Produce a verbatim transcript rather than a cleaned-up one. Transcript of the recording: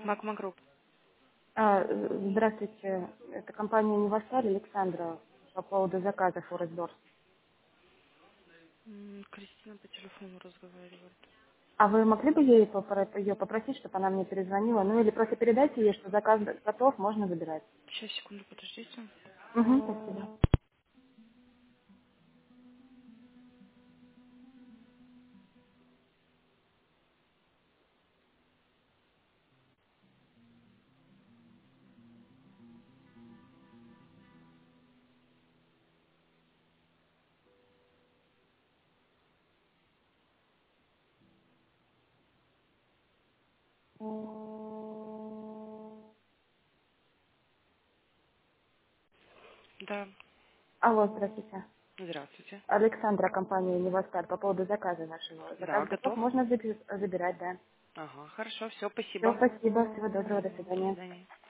Магма Групп. А, здравствуйте, это компания «Невосталь», Александра, по поводу заказа Форекс-Дорс. М, Кристина по телефону разговаривает. А вы могли бы ей попро- ее попросить, чтобы она мне перезвонила? Ну или просто передайте ей, что заказ готов, можно забирать. Сейчас, секунду, подождите. Угу, спасибо. Да. Алло, здравствуйте. Здравствуйте. Александра, компания «Невосталь», по поводу заказа вашего. Да, Заказ готов, готов? можно заби- забирать, да. Ага, хорошо, все, Все, спасибо. спасибо, всего доброго, до Мгм, до свидания. свидания.